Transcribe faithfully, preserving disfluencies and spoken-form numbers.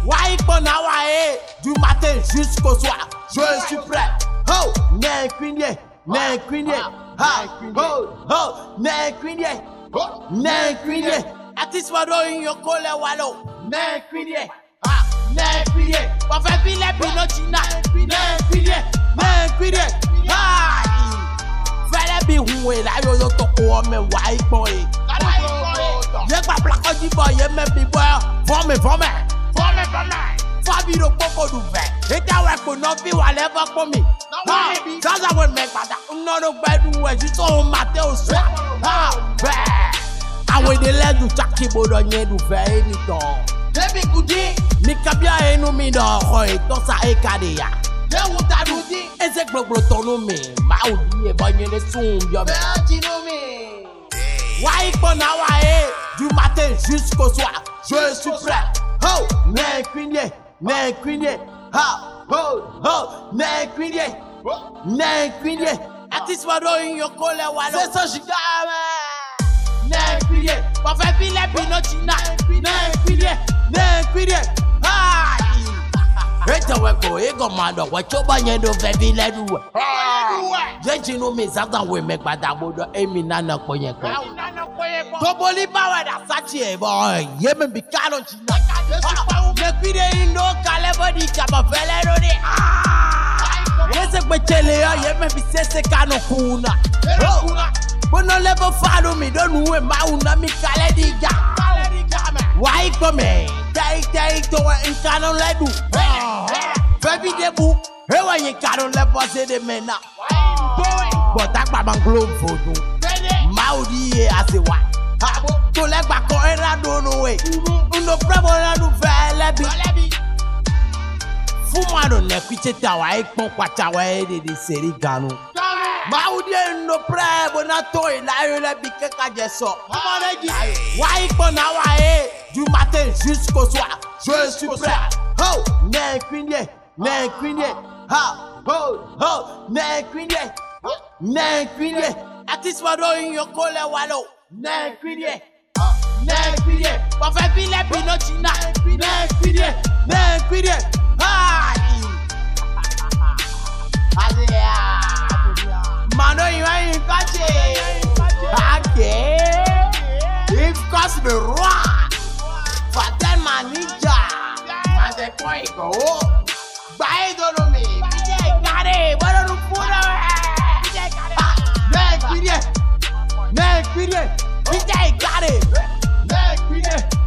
Why Ponawae, du matin jusqu'au soir, je suis prêt. Oh, n'est qu'une n'est qu'une ha, oh, oh, n'est qu'une n'est qu'une artiste wado in your collar wallow, n'est qu'une ha, n'est qu'une pas fait filet pinochina, n'est qu'une n'est qu'une ha. Fallait be who est là, yo to ko me white boy. Y'a pas plaque du boy, y'a même be boy, forme forme. Fome fome, Fabio Popo du vent. Et t'as ouais pour non fi whatever for me. Ah, ça ça va me pas. Non non pas du ouais, juste au matin au soir. Ah, ben. Ah ouais des lèvres du chaki bodonnier du vent et du temps. Demi goudi, ni kabia et nous mi dans roi et tout ça et kadia. Je vous t'a dit, et c'est que le ton nommé, maudi et bonne les sons bien. Why Ponawae, du matin jusqu'au soir, je suis prêt. Oh, n'est qu'une n'est qu'une ha, oh, oh, n'est qu'une n'est qu'une artiste wado in your collar wallow. C'est ça giga, n'est qu'une pas fait filet pinochina, n'est qu'une n'est qu'une ha. Et t'as ouais quoi, et comment donc, ouais, tu vas y aller faire filet du. J'ai nous mes attentes, ouais, mais pas d'abord, et mina n'a pas rien quoi. Toboli bawa da sachi boy, ye me bi canon china. Me pide indo kale body chapa fele no de. Ye se kwechele yo, ye me bi sese canon kuna. Bono level follow me, don't know ma una mi kale diga. Why come? Take take to in canon ledu. Baby debu, he wa ye canon level se de mena. But tak ba banglo photo. Maudi e asewa. To le gba ko era do no way. Uno bravo na do fele bi. Fuma do ne kwite tawa e pon kwacha wa e de de seri ganu. Maudi no bravo na to e la yo le bi ke ka je so. Why Ponawae, du matin jusqu'au soir, je suis prêt. Oh, n'est qu'une n'est qu'une ha, oh, oh, n'est qu'une n'est qu'une artiste wado in your collar wallow. N'est qu'une n'est qu'une pas fait filet pinochina, n'est qu'une n'est qu'une ha. Mano you ain't got it. Okay, if cost the roi, Fatel Manija, and the point go. Bye don't me. Got it, but I don't put N'est qu'une, n'est qu'une, got it. N'est qu'une.